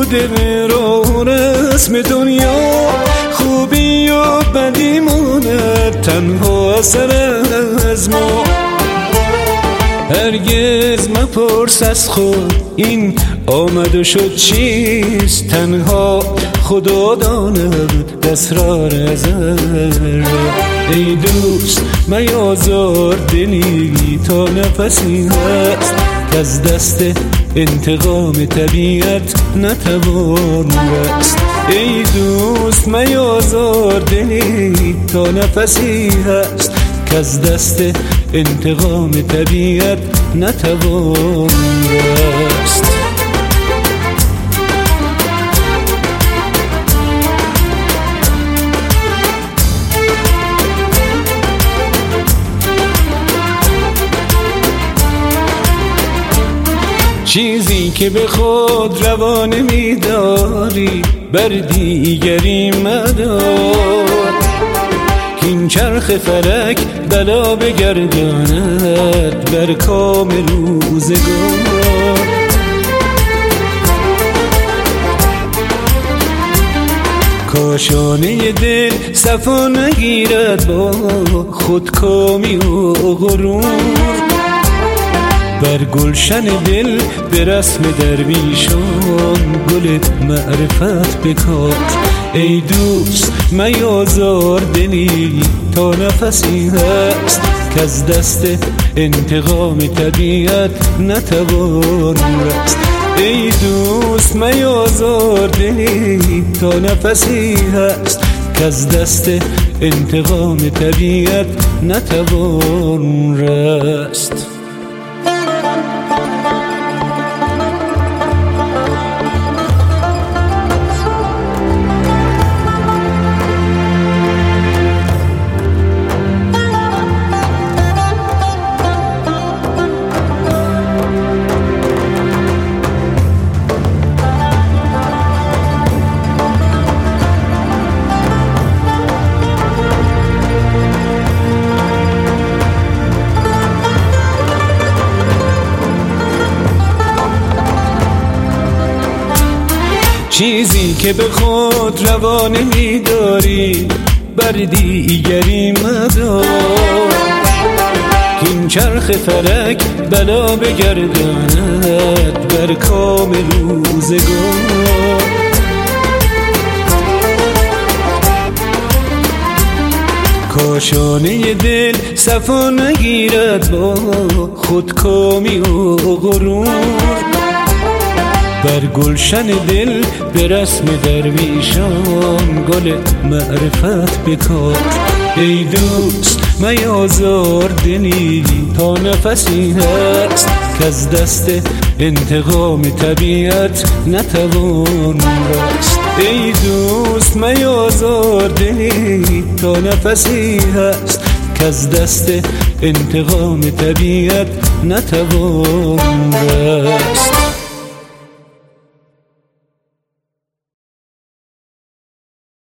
بوده رو رسم دنیا، خوبی و بدی ماند تنها اثر از ما. هرگز مپرس از خود این آمد و شد چیست، تنها خدا داند اسرار ازل. ای دوست میازار دلی تا نفسی هست، که از دست انتقام طبیعت نتوان رست. ای دوست میازار دلی تا نفسی هست، که از دست انتقام طبیعت نتوان رست. چیزی که به خود روانه می‌داری بر دیگری مدار، که این چرخ فلک بلا بگرداند بر کام روزگار. کاشانه دل صفا نگیرد با خودکامی و غرور، بر گلشن دل به رسم درویشان گل معرفت بکار. ای دوست میازار دلی تا نفسی هست، که از دست انتقام طبیعت نتوان رست. ای دوست میازار دلی تا نفسی هست، که از دست انتقام طبیعت نتوان رست. چیزی که به خود روانه می‌داری بر دیگری مدار، که این چرخ فلک بلا بگرداند بر کام روزگار. کاشانه دل صفا نگیرد با خودکامی و غرور، بر گلشن دل به رسم درویشان گل معرفت بکار. ای دوست میازار دلی تا نفسی هست، که از دست انتقام طبیعت نتوان رست. ای دوست میازار دلی تا نفسی هست، که از دست انتقام طبیعت نتوان رست.